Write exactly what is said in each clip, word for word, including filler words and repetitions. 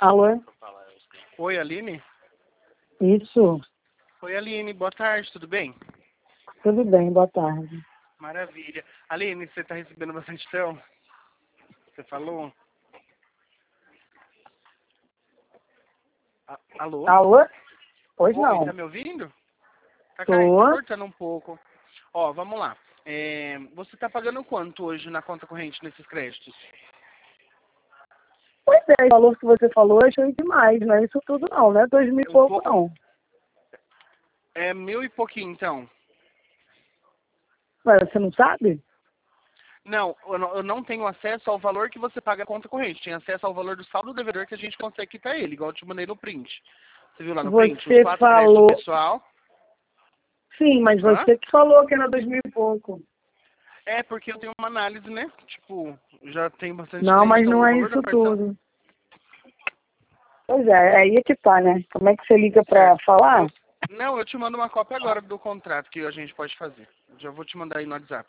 Alô? Oi, Aline? Isso. Oi, Aline, boa tarde, tudo bem? Tudo bem, boa tarde. Maravilha. Aline, você está recebendo bastante tão? Você falou? A- Alô? Alô? Pois Oi, não. tá me ouvindo? Tá, cai- tá Tô. cortando um pouco. Ó, vamos lá. É, você tá pagando quanto hoje na conta corrente nesses créditos? Pois é, o valor que você falou eu achei demais, não é isso tudo não, não é dois mil e Um pouco pouco. não. É mil e pouquinho, então. Mas você não sabe? Não eu, não, eu não tenho acesso ao valor que você paga a conta corrente. Tem acesso ao valor do saldo devedor que a gente consegue quitar ele, igual eu te mandei no print. Você viu lá no print? Os Você quatro créditos falou... pessoal. Sim, mas Hã? você que falou que era dois mil e pouco. É, porque eu tenho uma análise, né? Tipo, já tem bastante Não, cliente, mas então não o é valor da isso parcela... tudo. Pois é, é aí que tá, né? Como é que você liga pra Certo. falar? Eu... Não, eu te mando uma cópia agora do contrato que a gente pode fazer. Já vou te mandar aí no WhatsApp.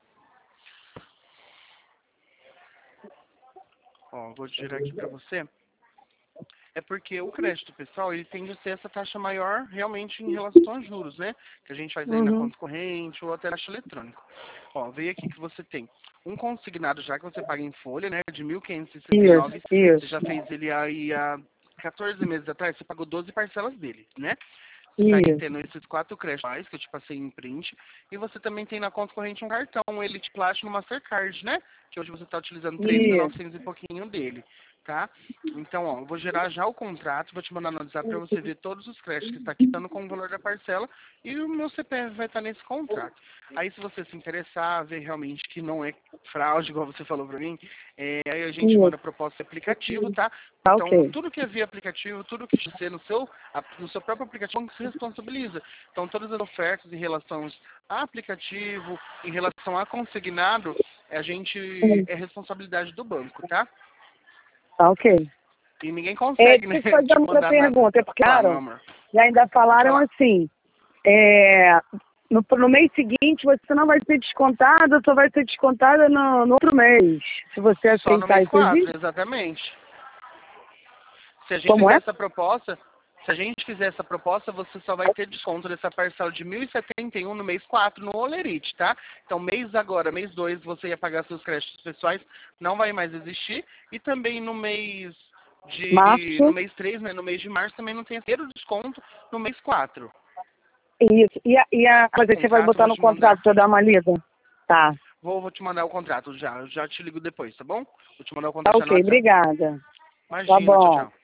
Ó, vou girar aqui pra você. É porque o crédito pessoal, ele tende a ser essa taxa maior realmente em relação a juros, né? Que a gente faz aí na Uhum. conta corrente ou até taxa eletrônica. Ó, veio aqui que você tem um consignado já que você paga em folha, né? De mil quinhentos e sessenta e Isso, nove. Você já isso, fez ele aí há quatorze meses atrás, você pagou doze parcelas dele, né? Você está aqui isso. tendo esses quatro créditos que eu te passei em print. E você também tem na conta corrente um cartão, um Elite Platinum Mastercard, né? Que hoje você está utilizando três mil e Isso. novecentos e pouquinho dele, tá? Então, ó, eu vou gerar já o contrato, vou te mandar no WhatsApp para você ver todos os créditos que está quitando com o valor da parcela e o meu C P F vai estar nesse contrato. Aí, se você se interessar, ver realmente que não é fraude, igual você falou para mim, é, aí a gente Isso. manda proposta de aplicativo, tá? Tá Então, ok. tudo que é via aplicativo, tudo que ser no seu, a- no seu próprio aplicativo, se responsabiliza. Então, todas as ofertas em relação a aplicativo, em relação a consignado, a gente Hum, é responsabilidade do banco, tá? Tá ok. E ninguém É, consegue, deixa né, eu te fazer te uma outra mandar nada. pergunta, é porque, Lá, meu claro, amor. e ainda Pode falaram falar. assim, é, no, no mês seguinte você não vai ser descontada, só vai ser descontada no, no outro mês, se você Só no aceitar mês isso quatro, existe? exatamente. Se a gente Como fizer é? essa proposta, se a gente fizer essa proposta, você só vai ter desconto dessa parcela de mil e setenta e um no mês quatro no Olerite, tá? Então, mês agora, mês dois, você ia pagar seus créditos pessoais, não vai mais existir. E também no mês de... no Março, mês três, né, no mês de março, também não tem inteiro desconto no mês quatro. isso, e a, e a O coisa que você vai contrato eu botar vou no te mandar. contrato pra eu dar uma lida? Tá, Vou, vou te mandar o contrato já. Eu já te ligo depois, tá bom? Vou te mandar o tá contrato já no ok, WhatsApp. obrigada. Tá Imagina, tchau, bom. tchau.